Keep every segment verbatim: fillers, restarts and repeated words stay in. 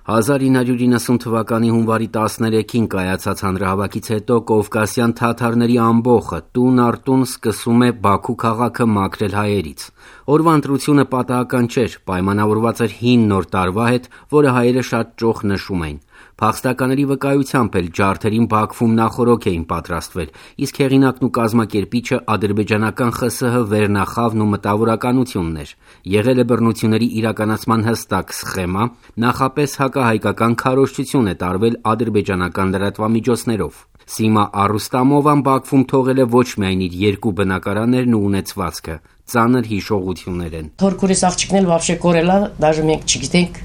հազար ինը հարյուր իննսուն թվականի հունվարի տասներեքին կայացած հանրահավաքից հետո կովկասյան թաթարների ամբոխը տուն առ տուն սկսում է Բաքու քաղաքը մաքրել հայերից։ Օրվա ընտրությունը պատահական չէր, պայմանավորված էր հին նոր տարվա հետ, որը հայերը շատ ճոխ նշում էին։ Փախստականների վկայությամբ էլ ջարդերին Բաքվում նախօրոք էին պատրաստվել, իսկ հեղինակն ու կազմակերպիչը ադրբեջանական ԽՍՀ վերնախավն ու մտավորականությունն էր։ Եղել է բռնությունների իրականացման հստակ սխեմա, նախապես հակահայկական քարոզչություն է տարվել ադրբեջանական լրատվամիջոցներով։ Սիմա Արուստամովան Բաքվում թողել է ոչ միայն իր երկու բնակարաններն ու ունեցվածքը, ծանր հիշողություններ են։ Թորքուրիս աղջիկն էլ вообще կորելա, даже մենք չգիտենք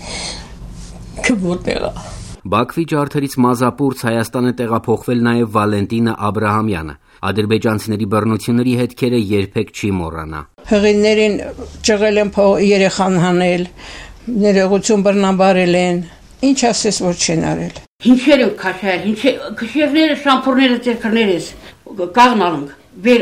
կորտելա։ Բաքվի ջարդերից մազապուրց Հայաստան է տեղափոխվել նաև Վալենտինա Աբրահամյանը։ Ադրբեջանցիների բռնությունների հետքերը երբեք չի մոռանա։ Հղիներին ճղել են երեխան հանել, ներողություն բռնաբարել են, ինչ ասես որ չեն արել։ Ինչեր են քաշել, ինչ քշերները, շամփուրները, ծերքերներս կաղնալնք։ Վեր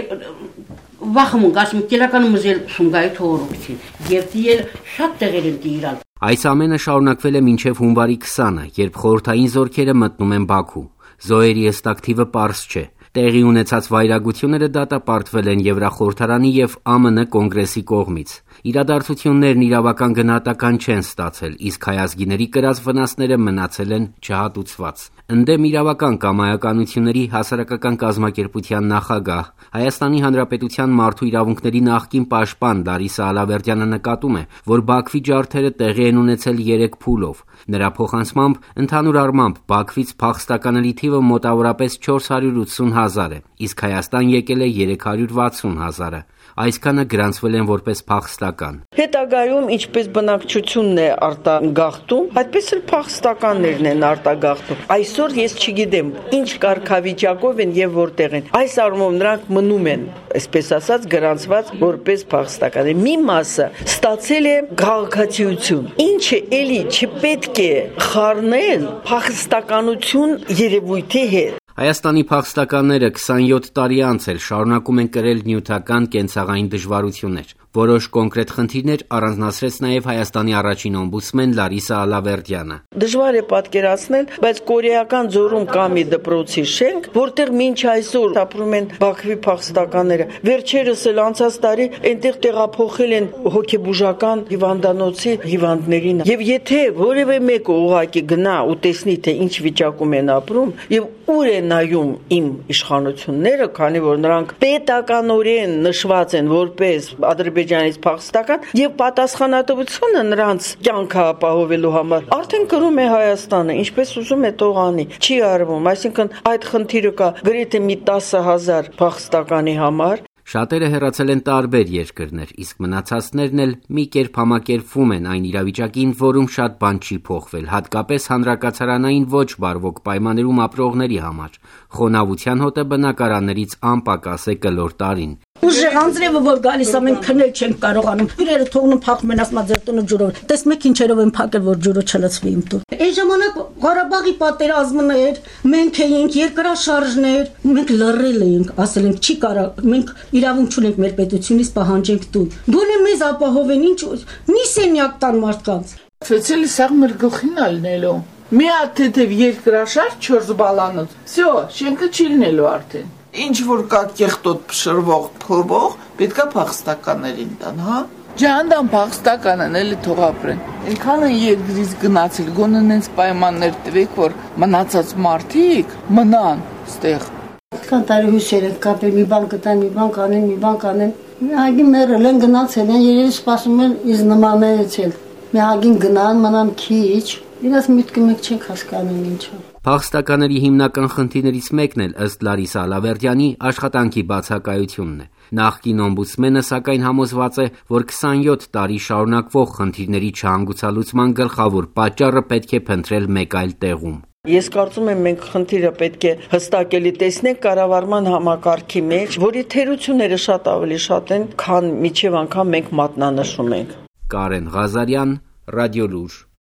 վախում գասում տելականում զել շունգայի թորոքին։ Եվ դիել շատ տեղեր են դիրալ։ Այս ամենը շարունակվել է մինչև հունվարի քսանը, երբ խորհրդային զորքերը մտնում են Բաքու։ Զոհերի հստակ թիվը պարզ չէ։ Տեղի ունեցած վայրագությունները դատապարտվել են Եվրախորհրդարանի եւ ԱՄՆ կոնգրեսի կողմից։ Իրադարձություններն իրավական գնահատական չեն ստացել, իսկ հայազգիների կրած վնասները մնացել են չհատուցված։ Ընդդեմ իրավական կամայականությունների հասարակական կազմակերպության նախագահ, Հայաստանի Հանրապետության մարդու իրավունքների նախկին պաշտպան Լարիսա Ալավերդյանը նկատում է, որ Բաքվի ջարդերը տեղի են ունեցել երեք փուլով։ Նրա փոխանցմամբ, ընդհանուր առմամբ Բաքվից փախստականների թիվը մոտավորապես չորս հարյուր ութսուն հազար է, իսկ Հայաստան եկել է երեք հարյուր վաթսուն հազարը։ Այսքանը գրանցվել են որպես փախստական։ Հետագայում ինչպես բնակչությունն է արտագաղթում, այդպես էլ փախստականներն են արտագաղթում։ Այսօր ես չգիտեմ ինչ կարգավիճակով են եւ որտեղ են։ Այս առումով նրանք մնում են, այսպես ասած, գրանցված որպես փախստական։ Մի մասը ստացել է քաղաքացիություն, ինչը էլի չպետք է խառնել փախստականություն երևույթի հետ։ Հայաստանի փախստականները քսանյոթ տարի անց էլ շարունակում են կրել նյութական կենցաղային դժվարություններ։ Որոշ կոնկրետ խնդիրներ առանձնացրեց նաև Հայաստանի առաջին օմբուդսմեն Լարիսա Ալավերդյանը։ Դժվար է պատկերացնել, բայց կորեական ձորում կա մի դպրոցի շենք, որտեղ մինչ այսօր ապրում են Բաքվի փախստականները։ Վերջերս էլ անցած տարի այնտեղ տեղափոխել են հոգեբուժական հիվանդանոցի հիվանդներին։ Եվ եթե որևէ մեկը ուղղակի գնա ու տեսնի, թե ինչ վիճակում են ապրում, եւ ուր է նայում իմ իշխանությունները, քանի որ նրանք պետականորեն նշված են որպես Ադրբեջանից փախստական եւ պատասխանատվությունը նրանց կյանքը ապահովելու համար արդեն կրում է Հայաստանը, ինչպես ուզում է տողանի, չի արվում, այսինքն այդ խնդիրը կա գրեթե մի տասը հազար փախստականի համար։ Շատերը հեռացել են տարբեր երկրներ, իսկ մնացածներն էլ մի կերպ համակերպվում են այն իրավիճակին, որում շատ բան չի փոխվել, հատկապես հանրակացարանային ոչ բարվոք պայմաններում ապրողների համար։ Խոնավության հոտը բնակարաններից անպակաս է կլոր տարին։ Ուժեղ անձրևը որ գալիս է, մենք քնել չենք կարողանում։ Իրերը թողնում փախում են ասма ձեր տունը ջուրով։ Տեսնեք ինչերով են փակել, որ ջուրը չլցվի իմ տուն։ Այն ժամանակ Ղարաբաղի պատերազմն էր, մենք էինք երկրաշարժներ, մենք լռել էինք, ասել ենք չի կարող, մենք իրավունք չունենք մեր պետությունից պահանջենք տուն։ Գոնե մեզ ապահովեն, ինչ մի սենյակ տան մարդկանց։ Ցեցել սաղ մեր գլխին ալնելու։ Մի հատ թեթև երկրաշարժ չորս բալանոց։ Всё, շենքը չի լինելու արդեն։ Ինչ որ կա կեղտոտ փշրվող փողող, պետքա փախստականներին տան, հա։ Ջանդան փախստականն էլի թող ապրեն։ Այնքան են երկրից գնացել, գոնե նենց պայմաններ տվեք, որ մնացած մարդիկ մնան ստեղ։ Քան տարի հույսեր են կապել, մի բան կտան, մի բան կանեն, մի բան կանեն։ Մի հագին մերել են գնացել են, երևի սպասում են իզ նմաններից էլ։ Մի հագին գնան, մնան քիչ, իրաց միտքը մեկ չենք հասկանում ինչու։ Փախստականների հիմնական խնդիրներից մեկն էլ ըստ Լարիսա Ալավերդյանի աշխատանքի բացակայությունն է։ Նախկին օմբուդսմենը սակայն համոզված է, որ քսանյոթ տարի շարունակվող խնդիրների չհանգուցալուծման գլխավոր պատճառը պետք է փնտրել մեկ այլ տեղում։ Ես կարծում եմ մենք խնդիրը պետք է հստակելի տեսնենք կառավարման համակարգի մեջ, որի թերությունները շատ ավելի շատ են, քան միջև անգամ մենք մատնանշում ենք։ Կարեն Ղազարյան, Ռադիոլուր։